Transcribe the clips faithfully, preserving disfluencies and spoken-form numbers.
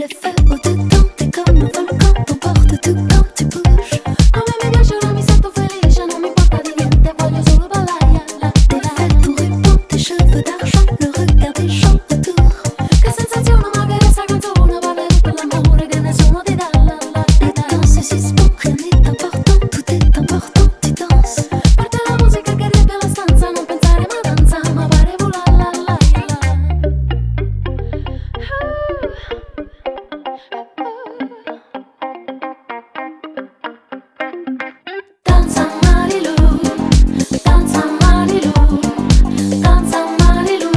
Le feu au-dedans, t'es comme un volcan, t'emporte tout quand tu bouges. Come mi piace, ora mi sento felice, non mi importa di niente, voglio solo ballare. T'es fait ton ruban, tes cheveux d'argent, le regard des gens autour. Che sensazione, ma che questa canzone parla di quell'amore che nessuno ti dà. Et dans ce suspens, rien n'est important, tout est important, tu danses. Parte la musica che riempie la stanza, non pensare ma danza, ma pare vola la la la. Danza Marilu, danza Marilu, danza Marilu.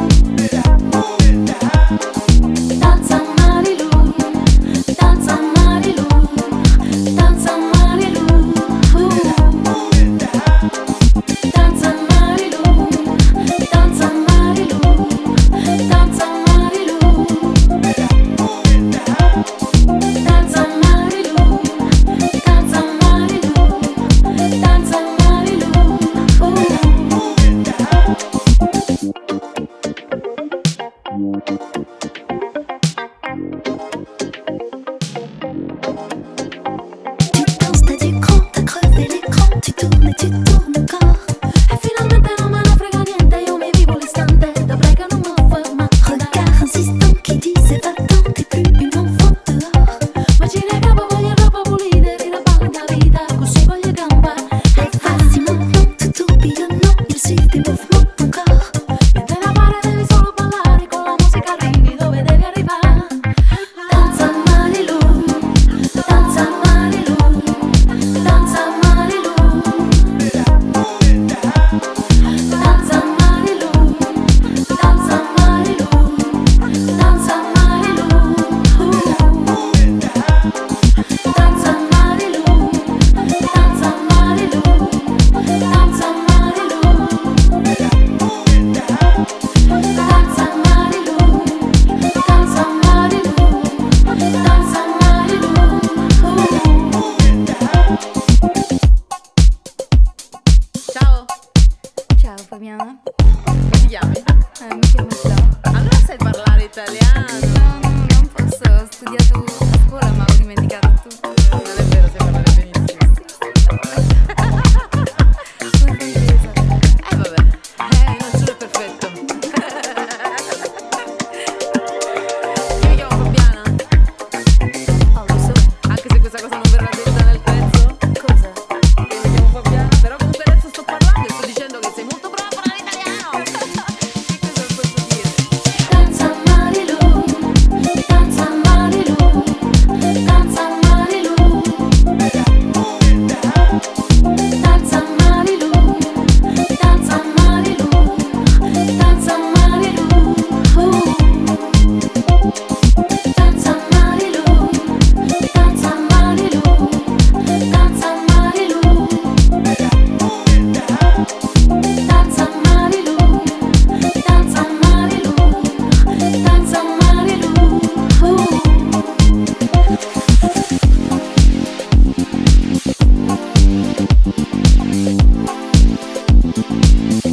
Danza Marilu, danza Marilu, danza Marilu. Danza Marilu, danza Marilu, danza Marilu. Danza Marilu, danza Marilu, danza Marilu. Tu danses, t'as du cran, t'as crevé l'écran, tu tournes et tu tournes encore. E finalmente non me ne frega niente, io mi vivo l'istante, dovrei che non me ferma. Regard insistant qui disait va-t'en, t'es plus une enfant dehors. Ma ci ne capo, voglio roba pulita, riraballa la vita, così voglio gamba. Et vas-y maintenant, tout tourbillonnant, il suit tes mouvements ton corps. Niente da fare, devi solo ballare, con la musica arrivi dove devi arrivare. Danza Marilu, danza Marilu, danza Marilu. Danza Marilu, danza Marilu, danza Marilu. Danza Marilu, danza Marilu, danza Marilu. Danza Marilu, danza Marilu, danza Marilu. Ciao, Ciao Fabiana, come ti chiami? eh, mi chiamo Gio. Allora sai parlare italiano? No, no, non posso, ho studiato a scuola ma ho dimenticato tutto. Non è vero, sai parlare benissimo. Sono francese. Eh vabbè, eh, nessuno è perfetto. Io mi chiamo Fabiana, Oh, lo so. anche se questa cosa non verrà detta nel pezzo. Cosa? Io mi chiamo Fabiana, però comunque adesso sto parlando e sto dicendo che sei molto brava a parlare italiano. Che cosa posso dire? Danza Marilu, danza Marilu, danza Marilu. Danza Marilu, danza Marilu, danza Marilu. Danza Marilu, danza Marilu, danza Marilu. Danza Marilu, danza Marilu, danza Marilu.